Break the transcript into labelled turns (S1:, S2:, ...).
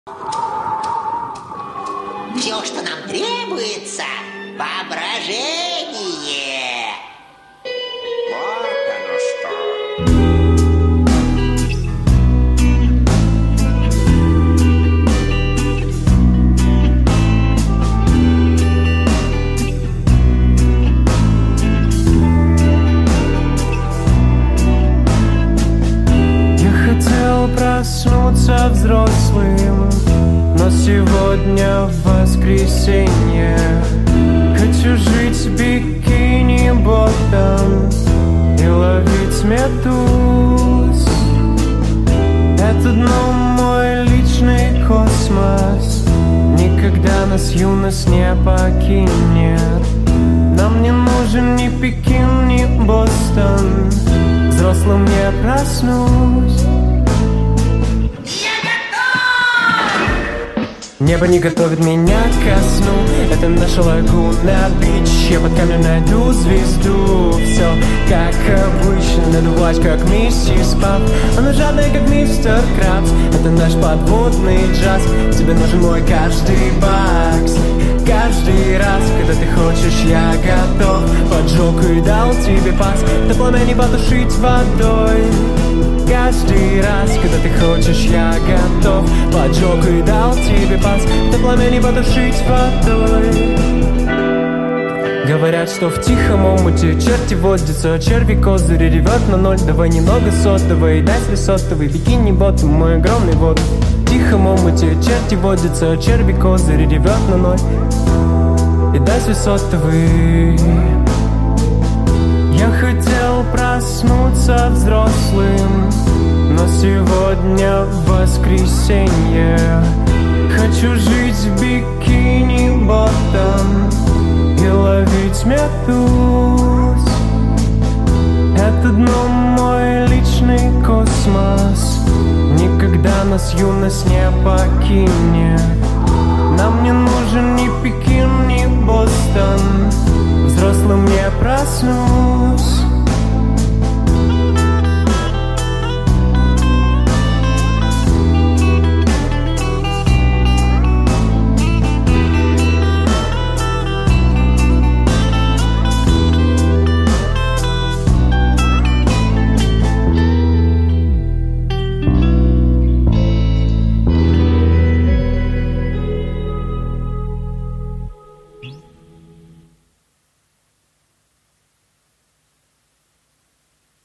S1: Все, что нам требуется, воображение.
S2: Вот оно что.
S3: Я хотел проснуться взрослым, но сегодня воскресенье. Хочу жить в бикини-ботом и ловить медуз. Это дно мой личный космос, никогда нас юность не покинет. Нам не нужен ни Пекин, ни Бостон, взрослым не проснусь. Небо не готовит меня ко сну. Это наша лагуна бич. Я под камнем найду звезду. Все как обычно, надуваюсь как миссис Пап. Она жадная как мистер Крабс. Это наш подводный джаз. Тебе нужен мой каждый бакс. Каждый раз, когда ты хочешь, я готов. Поджег и дал тебе пас. До пламени потушить водой. Каждый раз, когда ты хочешь, я готов. Поджег и дал тебе пас. До пламени потушить водой. Говорят, что в тихом омуте черти водятся, черви козыри ревет на ноль. Давай немного сотовой, дай свой сотовый бикини-бот, мой огромный вот. В тихом омуте черти водятся, черви козыри ревет на ноль. И дай свой сотовый. Я хотел проснуться взрослым, но сегодня воскресенье. Хочу жить в бикини-ботом и ловить медуз. Это дно мой личный космос, никогда нас юность не покинет. Нам не нужен ни Пекин, ни Бостон, взрослым не проснусь.